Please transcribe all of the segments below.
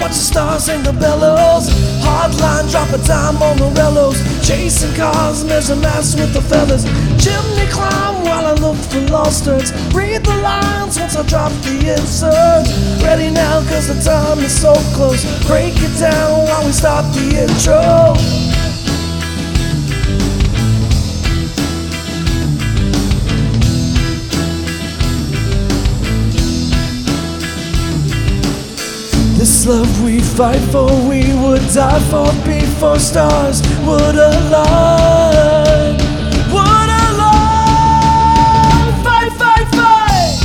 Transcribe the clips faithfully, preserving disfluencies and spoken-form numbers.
watch the stars hang the bellows. Hard line, drop a dime on the rellos. Chasing cars, measure mass with the feathers. Chimney climb while I look for lost turds. Read the lines once I drop the insert. Ready now cause the time is so close. Break it down while we start the intro. This love we fight for, we would die for before stars would align. Would align. Fight, fight, fight.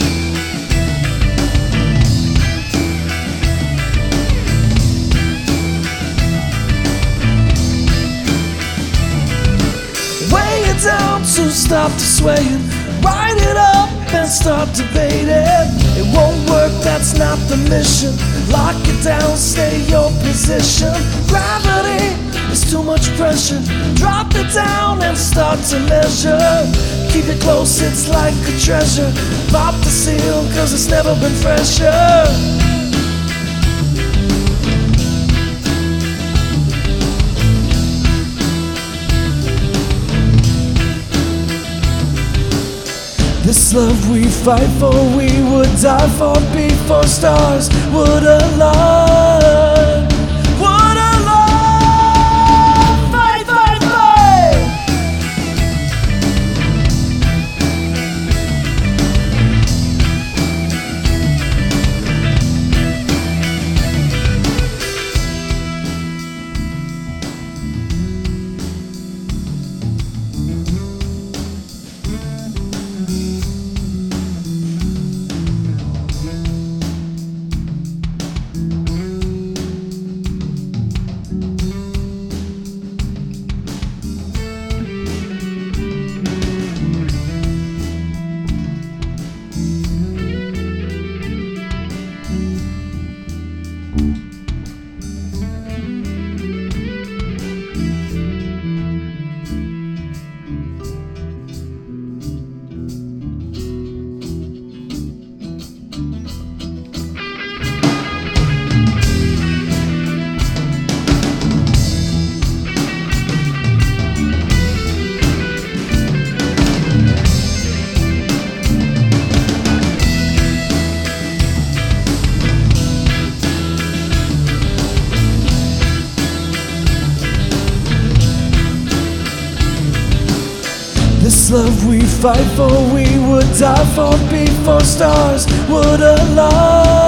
Weigh it down to stop the swaying. Write it up and start debating. It won't work, that's not the mission. Lock it down, stay your position. Gravity is too much pressure. Drop it down and start to measure. Keep it close, it's like a treasure. Pop the seal, cause it's never been fresher. This love we fight for, we would die for before stars would align. Would align. Fight, fight, fight. This love we fight for, we would die for before stars would align.